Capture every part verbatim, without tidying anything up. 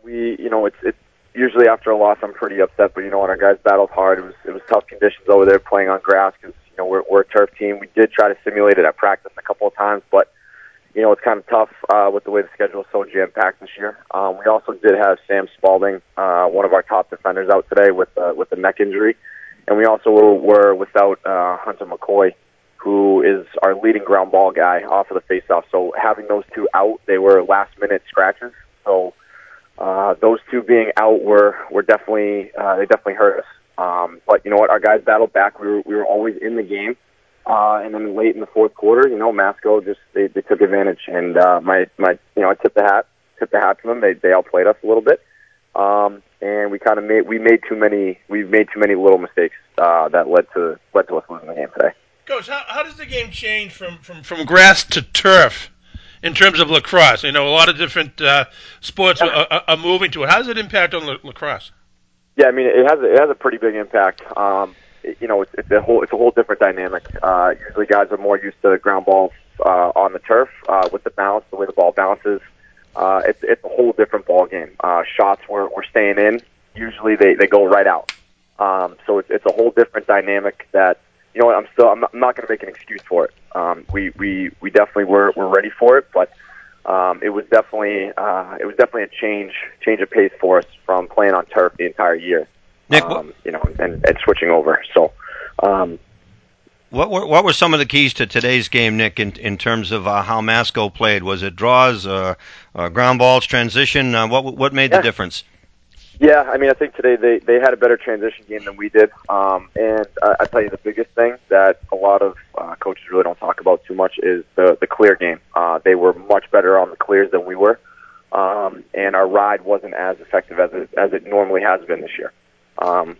we, you know, it's it's usually after a loss I'm pretty upset, but you know what, our guys battled hard. It was it was tough conditions over there playing on grass because you know we're we're a turf team. We did try to simulate it at practice a couple of times, but you know it's kind of tough uh, with the way the schedule is so jam packed this year. Um, we also did have Sam Spalding, uh, one of our top defenders, out today with uh, with a neck injury, and we also were, were without uh, Hunter McCoy, who is our leading ground ball guy off of the faceoff. So having those two out, they were last minute scratches. So uh, those two being out were were definitely uh, they definitely hurt us. Um, but you know what, our guys battled back. We were we were always in the game, uh, and then late in the fourth quarter, you know, Masco just they, they took advantage. And uh, my my you know I tipped the hat tipped the hat to them. They they outplayed us a little bit, um, and we kind of made we made too many we made too many little mistakes uh, that led to led to us losing the game today. Coach, how, how does the game change from, from, from grass to turf in terms of lacrosse? You know, a lot of different uh, sports are, are, are moving to it. How does it impact on la- lacrosse? Yeah, I mean, it has a, it has a pretty big impact. Um, it, you know, it's, it's a whole it's a whole different dynamic. Uh, usually, guys are more used to ground balls uh, on the turf uh, with the bounce, the way the ball bounces. Uh, it's it's a whole different ball game. Uh, shots were we're staying in. Usually, they, they go right out. Um, so it's it's a whole different dynamic that. You know what? I'm still. I'm not, I'm not going to make an excuse for it. Um, we, we, we definitely were, were ready for it, but um, it was definitely uh, it was definitely a change change of pace for us from playing on turf the entire year. Nick, um, you know, and, and switching over. So, um, what were what were some of the keys to today's game, Nick, in in terms of uh, how Masco played? Was it draws, uh, uh, ground balls, transition? Uh, what what made yeah. the difference? Yeah, I mean, I think today they, they had a better transition game than we did. Um, and uh, I tell you, the biggest thing that a lot of uh, coaches really don't talk about too much is the, the clear game. Uh, they were much better on the clears than we were. Um, and our ride wasn't as effective as it, as it normally has been this year. Um,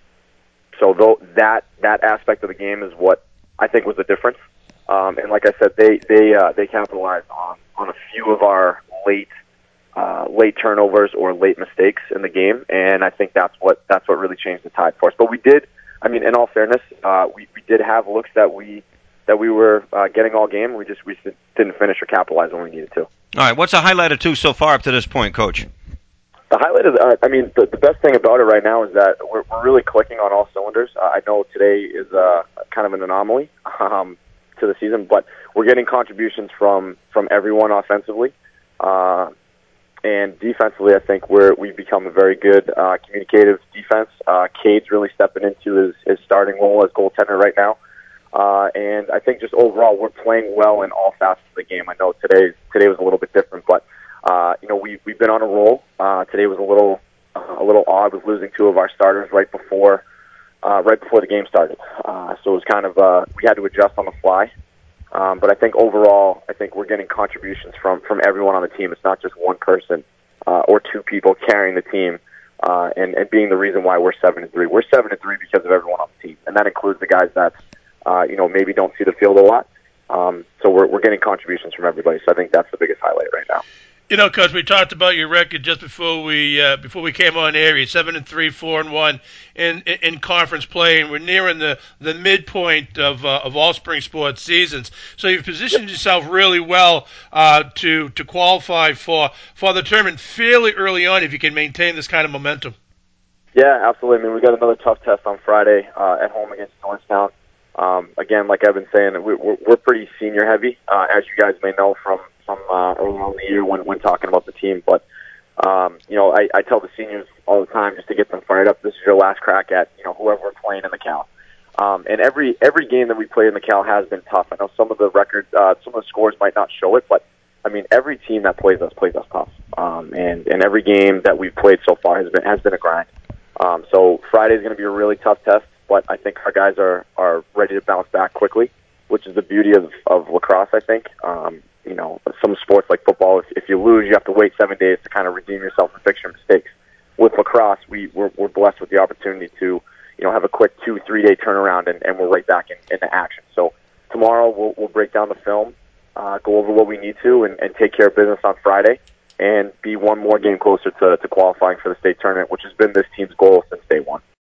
so though that, that aspect of the game is what I think was the difference. Um, and like I said, they, they, uh, they capitalized on, on a few of our late Uh, late turnovers or late mistakes in the game, and I think that's what that's what really changed the tide for us. But we did, I mean, in all fairness, uh, we we did have looks that we that we were uh, getting all game. We just we didn't finish or capitalize when we needed to. All right, what's a highlight or two so far up to this point, Coach? The highlight is, uh, I mean, the, the best thing about it right now is that we're, we're really clicking on all cylinders. Uh, I know today is uh, kind of an anomaly um, to the season, but we're getting contributions from from everyone offensively. Uh, And defensively, I think we're, we've become a very good uh, communicative defense. Uh, Cade's really stepping into his, his starting role as goaltender right now. Uh, and I think just overall, we're playing well in all facets of the game. I know today today was a little bit different, but uh, you know we we've been on a roll. Uh, today was a little uh, a little odd with losing two of our starters right before uh, right before the game started. Uh, so it was kind of uh, we had to adjust on the fly. Um, but I think overall, I think we're getting contributions from, from everyone on the team. It's not just one person uh, or two people carrying the team uh, and, and being the reason why we're seven and three. We're seven and three because of everyone on the team, and that includes the guys that uh, you know maybe don't see the field a lot. Um, so we're we're getting contributions from everybody. So I think that's the biggest highlight right now. You know, Coach, we talked about your record just before we uh, before we came on air. You're seven and three, four and one in, in in conference play, and we're nearing the, the midpoint of uh, of all spring sports seasons. So you've positioned yourself really well uh, to to qualify for for the tournament fairly early on if you can maintain this kind of momentum. Yeah, absolutely. I mean, we got another tough test on Friday uh, at home against Norristown. Um, again, like I've been saying, we're, we're pretty senior heavy, uh, as you guys may know from from uh, early on in the year when when talking about the team. But um, you know, I, I tell the seniors all the time just to get them fired up. This is your last crack at you know whoever we're playing in the Cal. Um, and every every game that we play in the Cal has been tough. I know some of the records, uh, some of the scores might not show it, but I mean every team that plays us plays us tough. Um, and and every game that we've played so far has been has been a grind. Um, so Friday is going to be a really tough test, but I think our guys are, are ready to bounce back quickly, which is the beauty of, of lacrosse, I think. Um, you know, some sports like football, if, if you lose, you have to wait seven days to kind of redeem yourself and fix your mistakes. With lacrosse, we, we're, we're blessed with the opportunity to, you know, have a quick two, three-day turnaround, and, and we're right back in, into action. So tomorrow we'll, we'll break down the film, uh, go over what we need to, and, and take care of business on Friday, and be one more game closer to, to qualifying for the state tournament, which has been this team's goal since day one.